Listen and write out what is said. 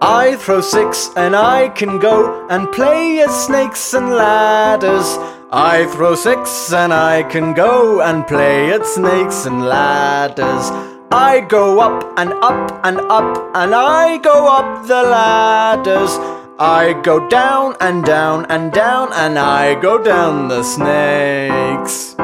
I throw 6 and I can go and play at snakes and ladders. I throw 6 and I can go and play at snakes and ladders. I go up and up and up and I go up the ladders. I go down and down and down and I go down the snakes.